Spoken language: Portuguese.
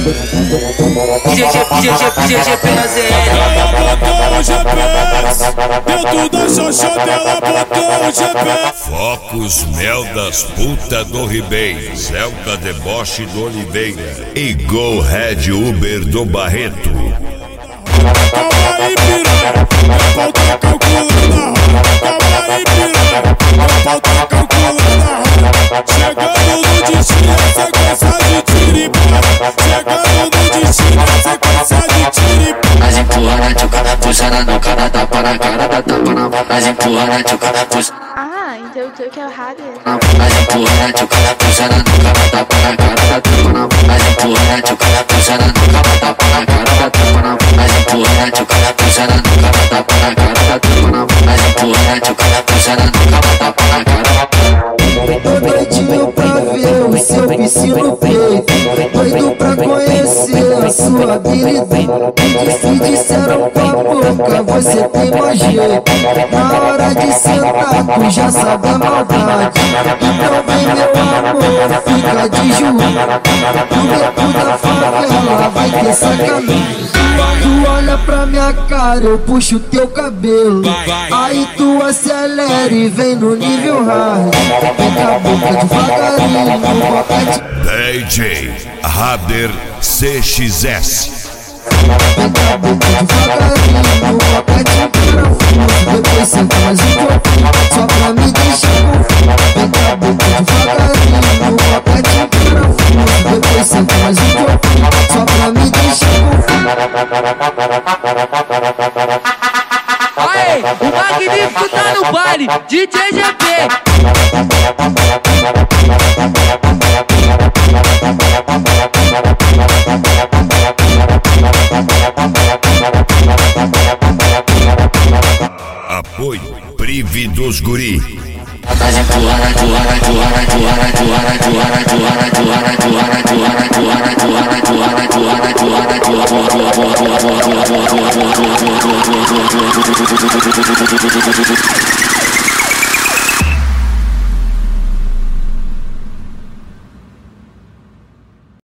GG pela ZL. Ela botou o GPS dentro da xoxota, ela botou o GPS. Focos Mel das Puta do Ribeiro, Zelda Deboche do Oliveira e Go Red Uber do Barreto. Calma aí, piranha, meu pau tá calculando a roda. Calma aí, piranha, meu pau tá calculando a roda. Chegando no destino é sequência de tiro e para. Chegando no destino é sequência de tiro e para. Mas empurra na tchuca, puxa na nuca, dá tapa na cara, dá tapa na mão. Mas empurra na tchuca, puxa. Ah, então tu que é o Hader. Mas empurra na tchuca, puxa na nuca, dá tapa na cara, dá tapa na mão. Mas empurra na tchuca, puxa na nuca, dá tapa na cara, dá tapa na mão. Mas empurra na tchuca, puxa na nuca, dá tapa na cara, dá tapa na mão. Mas empurra na tchuca, puxa na nuca, dá tapa na cara. Tô doidinho pra ver o seu piscino no peito, doido pra conhecer a sua habilidade. Se disseram com a boca, você tem mais jeito. Na hora de sentar, tu já sabe a maldade. Então vem meu amor, fica de joelho. O beco da favela vai ter sacanagem. Tu olha pra minha cara, eu puxo teu cabelo. Aí tu acelera e vem no nível hard. Vem com a boca devagarinho no boquete. DJ Hader CXS. Vem com a boca devagarinho no boquete parafuso. Depois senta mais um pouquinho, só pra me deixar confuso. Vem com a boca devagarinho no boquete parafuso. Depois senta mais um pouquinho, só pra me deixar confuso. Aê, o Magnífico tá no baile, DJ GP. Apoio Prive dos Guri. Mas empurra na empurra, empurra, empurra, empurra, empurra, empurra, empurra, empurra, empurra, empurra, empurra, empurra, empurra, empurra, empurra, empurra, empurra,